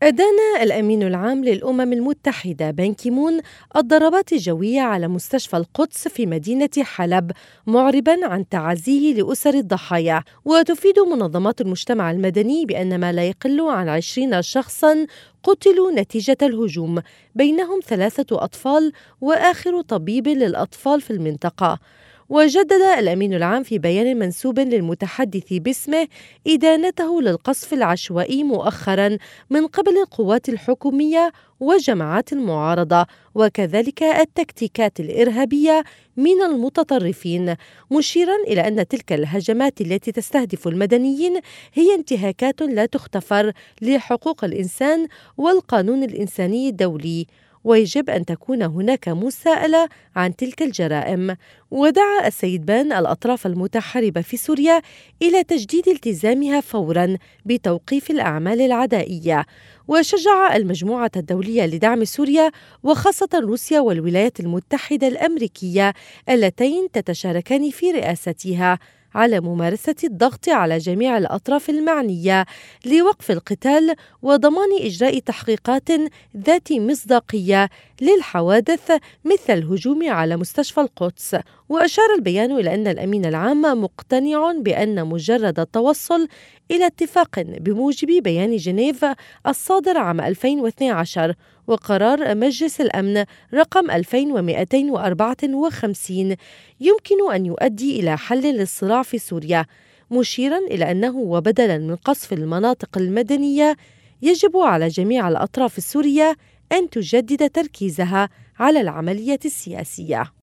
أدان الأمين العام للأمم المتحدة بان كيمون الضربات الجوية على مستشفى القدس في مدينة حلب، معرباً عن تعازيه لأسر الضحايا. وتفيد منظمات المجتمع المدني بأن ما لا يقل عن 20 شخصاً قتلوا نتيجة الهجوم، بينهم 3 أطفال وآخر طبيب للأطفال في المنطقة. وجدد الأمين العام في بيان منسوب للمتحدث باسمه إدانته للقصف العشوائي مؤخرا من قبل القوات الحكومية وجماعات المعارضة، وكذلك التكتيكات الإرهابية من المتطرفين، مشيرا إلى أن تلك الهجمات التي تستهدف المدنيين هي انتهاكات لا تغتفر لحقوق الإنسان والقانون الإنساني الدولي، ويجب أن تكون هناك مساءلة عن تلك الجرائم. ودعا السيد بان الأطراف المتحاربة في سوريا إلى تجديد التزامها فوراً بتوقيف الأعمال العدائية، وشجع المجموعة الدولية لدعم سوريا وخاصة روسيا والولايات المتحدة الأمريكية اللتين تتشاركان في رئاستها على ممارسة الضغط على جميع الأطراف المعنية لوقف القتال وضمان إجراء تحقيقات ذات مصداقية للحوادث مثل الهجوم على مستشفى القدس. وأشار البيان إلى أن الأمين العام مقتنع بأن مجرد التوصل إلى اتفاق بموجب بيان جنيف الصادر عام 2012 وقرار مجلس الأمن رقم 2254 يمكن أن يؤدي إلى حل للصراع في سوريا، مشيرا إلى أنه وبدلا من قصف المناطق المدنية يجب على جميع الأطراف السورية أن تجدد تركيزها على العملية السياسية.